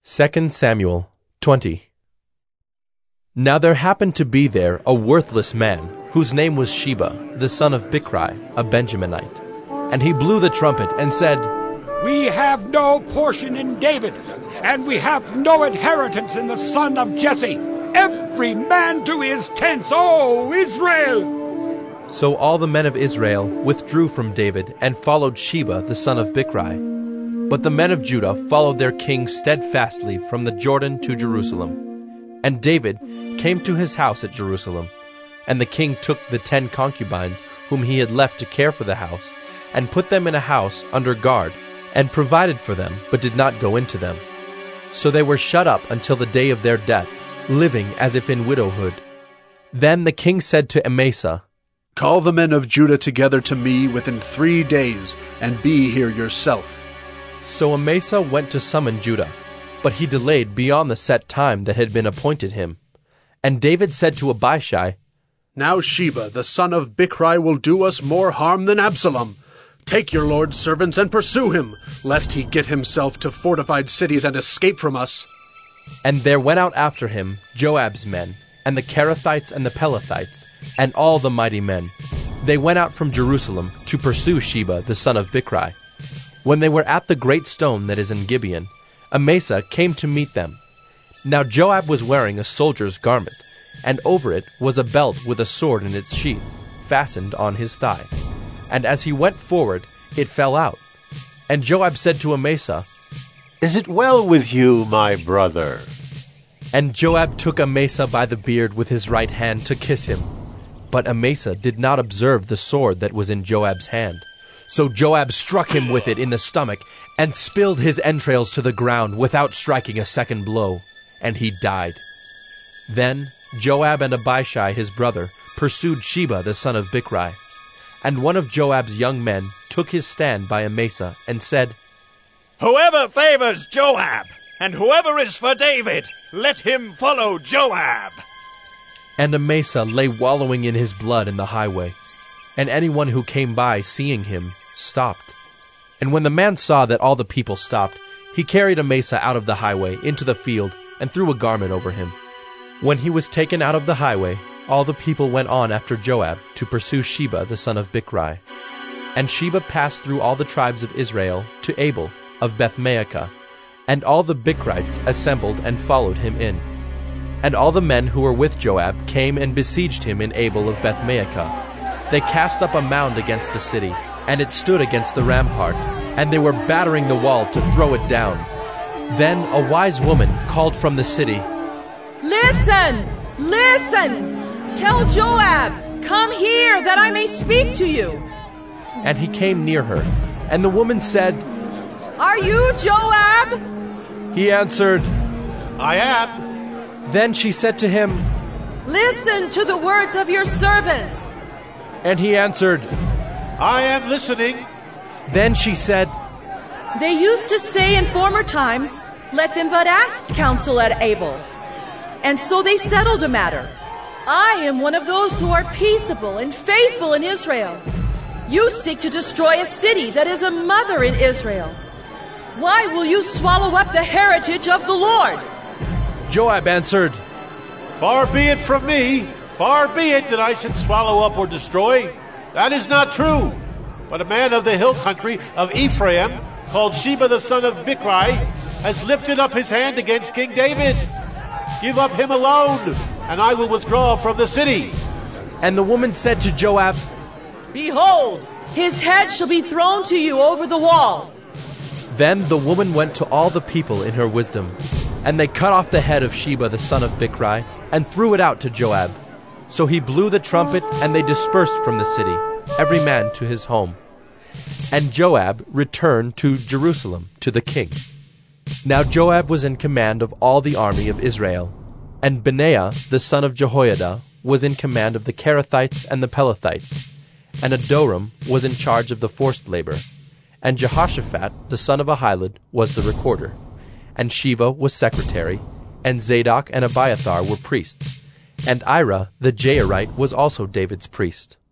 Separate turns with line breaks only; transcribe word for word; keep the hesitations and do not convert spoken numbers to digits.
Second Samuel twenty. Now there happened to be there a worthless man, whose name was Sheba, the son of Bichri, a Benjaminite. And he blew the trumpet and said,
We have no portion in David, and we have no inheritance in the son of Jesse. Every man to his tents, O Israel!
So all the men of Israel withdrew from David and followed Sheba, the son of Bichri. But the men of Judah followed their king steadfastly from the Jordan to Jerusalem. And David came to his house at Jerusalem. And the king took the ten concubines whom he had left to care for the house, and put them in a house under guard, and provided for them, but did not go into them. So they were shut up until the day of their death, living as if in widowhood. Then the king said to Amasa,
Call the men of Judah together to me within three days, and be here yourself.
So Amasa went to summon Judah, but he delayed beyond the set time that had been appointed him. And David said to Abishai,
Now Sheba, the son of Bichri, will do us more harm than Absalom. Take your lord's servants and pursue him, lest he get himself to fortified cities and escape from us.
And there went out after him Joab's men, and the Kerethites and the Pelethites, and all the mighty men. They went out from Jerusalem to pursue Sheba, the son of Bichri. When they were at the great stone that is in Gibeon, Amasa came to meet them. Now Joab was wearing a soldier's garment, and over it was a belt with a sword in its sheath, fastened on his thigh. And as he went forward, it fell out. And Joab said to Amasa,
Is it well with you, my brother?
And Joab took Amasa by the beard with his right hand to kiss him. But Amasa did not observe the sword that was in Joab's hand. So Joab struck him with it in the stomach, and spilled his entrails to the ground without striking a second blow, and he died. Then Joab and Abishai his brother pursued Sheba the son of Bichri. And one of Joab's young men took his stand by Amasa, and said,
Whoever favors Joab, and whoever is for David, let him follow Joab.
And Amasa lay wallowing in his blood in the highway. And anyone who came by, seeing him, stopped. And when the man saw that all the people stopped, he carried Amasa out of the highway into the field and threw a garment over him. When he was taken out of the highway, all the people went on after Joab to pursue Sheba the son of Bichri. And Sheba passed through all the tribes of Israel to Abel of Bethmaachah, and all the Bichrites assembled and followed him in. And all the men who were with Joab came and besieged him in Abel of Bethmaachah. They cast up a mound against the city, and it stood against the rampart, and they were battering the wall to throw it down. Then a wise woman called from the city,
Listen! Listen! Tell Joab, come here, that I may speak to you.
And he came near her, and the woman said,
Are you Joab?
He answered,
I am.
Then she said to him,
Listen to the words of your servant.
And he answered,
I am listening.
Then she said,
They used to say in former times, Let them but ask counsel at Abel. And so they settled a matter. I am one of those who are peaceable and faithful in Israel. You seek to destroy a city that is a mother in Israel. Why will you swallow up the heritage of the Lord?
Joab answered,
Far be it from me, far be it that I should swallow up or destroy. That is not true. But a man of the hill country of Ephraim, called Sheba the son of Bichri, has lifted up his hand against King David. Give up him alone, and I will withdraw from the city.
And the woman said to Joab,
Behold, his head shall be thrown to you over the wall.
Then the woman went to all the people in her wisdom, and they cut off the head of Sheba the son of Bichri, and threw it out to Joab. So he blew the trumpet, and they dispersed from the city, every man to his home. And Joab returned to Jerusalem to the king. Now Joab was in command of all the army of Israel, and Benaiah the son of Jehoiada was in command of the Kerethites and the Pelethites, and Adoram was in charge of the forced labor, and Jehoshaphat the son of Ahilud was the recorder, and Sheva was secretary, and Zadok and Abiathar were priests, and Ira the Jairite was also David's priest.